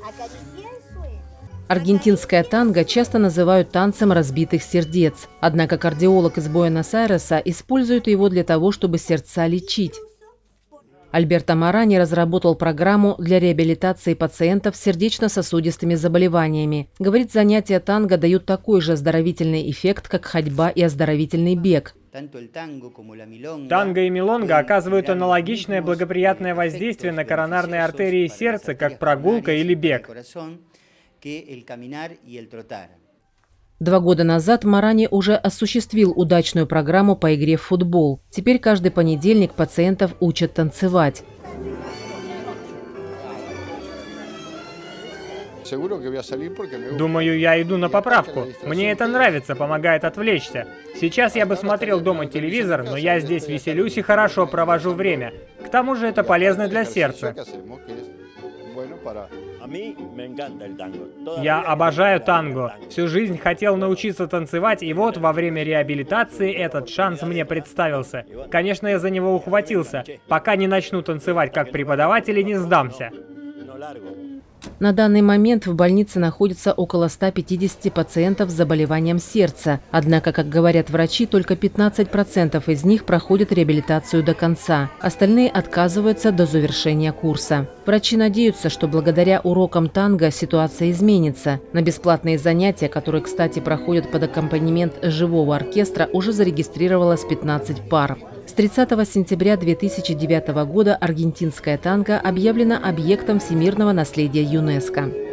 Аргентинское танго часто называют танцем разбитых сердец. Однако кардиолог из Буэнос-Айреса использует его для того, чтобы сердца лечить. Альберто Марани разработал программу для реабилитации пациентов с сердечно-сосудистыми заболеваниями. Говорит, занятия танго дают такой же оздоровительный эффект, как ходьба и оздоровительный бег. Танго и милонга оказывают аналогичное благоприятное воздействие на коронарные артерии сердца, как прогулка или бег. 2 года назад Марани уже осуществил удачную программу по игре в футбол. Теперь каждый понедельник пациентов учат танцевать. Думаю, я иду на поправку. Мне это нравится, помогает отвлечься. Сейчас я бы смотрел дома телевизор, но я здесь веселюсь и хорошо провожу время. К тому же это полезно для сердца. Я обожаю танго. Всю жизнь хотел научиться танцевать, и вот во время реабилитации этот шанс мне представился. Конечно, я за него ухватился. Пока не начну танцевать как преподаватель и не сдамся. На данный момент в больнице находится около 150 пациентов с заболеванием сердца. Однако, как говорят врачи, только 15% из них проходят реабилитацию до конца. Остальные отказываются до завершения курса. Врачи надеются, что благодаря урокам танго ситуация изменится. На бесплатные занятия, которые, кстати, проходят под аккомпанемент живого оркестра, уже зарегистрировалось 15 пар. С 30 сентября 2009 года аргентинское танго объявлено объектом всемирного наследия ЮНЕСКО.